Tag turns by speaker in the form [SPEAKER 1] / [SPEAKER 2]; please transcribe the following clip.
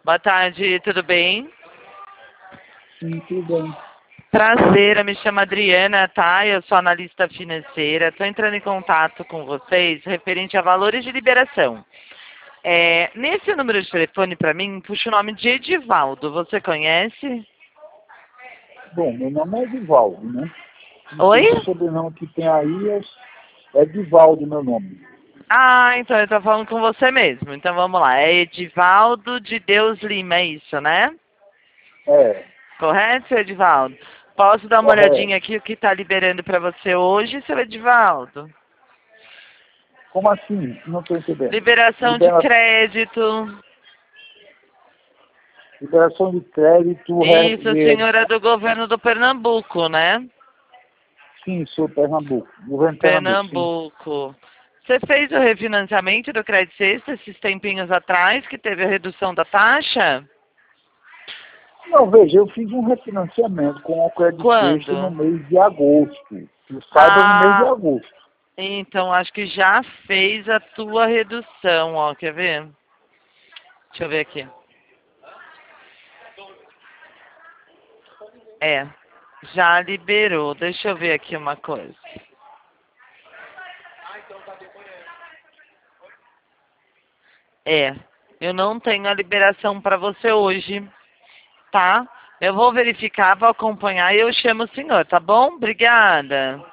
[SPEAKER 1] Boa tarde, tudo bem?
[SPEAKER 2] Sim, tudo bem.
[SPEAKER 1] Prazer, eu me chamo Adriana, tá? Eu sou analista financeira. Estou entrando em contato com vocês referente a valores de liberação. Nesse número de telefone, para mim, puxa o nome de Edivaldo. Você conhece?
[SPEAKER 2] Bom, meu nome é Edivaldo, né? Não sei
[SPEAKER 1] Oi?
[SPEAKER 2] se o sobrenome que tem aí é Edivaldo, meu nome.
[SPEAKER 1] Ah, então eu estou falando com você mesmo. Então vamos lá. É Edivaldo de Deus Lima, é isso, né?
[SPEAKER 2] É,
[SPEAKER 1] Correto, seu Edivaldo? Posso dar uma
[SPEAKER 2] correto.
[SPEAKER 1] olhadinha aqui o que está liberando para você hoje, seu Edivaldo?
[SPEAKER 2] Como assim? Não estou entendendo.
[SPEAKER 1] Liberação de crédito.
[SPEAKER 2] Liberação de crédito,
[SPEAKER 1] Isso, a senhora é do governo do Pernambuco, né?
[SPEAKER 2] sim, sou Pernambuco. Governo de Pernambuco, sim.
[SPEAKER 1] Pernambuco. Você fez o refinanciamento do Crédito Sexta esses tempinhos atrás, que teve a redução da taxa?
[SPEAKER 2] Não, veja, eu fiz um refinanciamento com o Crédito Sexta no
[SPEAKER 1] Quando?
[SPEAKER 2] mês de agosto. Que saiba no mês de
[SPEAKER 1] Ah,
[SPEAKER 2] agosto.
[SPEAKER 1] então acho que já fez a tua redução, ó, quer ver? Deixa eu ver aqui. É, já liberou. Deixa eu ver aqui uma coisa. Eu não tenho a liberação para você hoje, tá? Eu vou verificar, vou acompanhar e eu chamo o senhor, tá bom? Obrigada.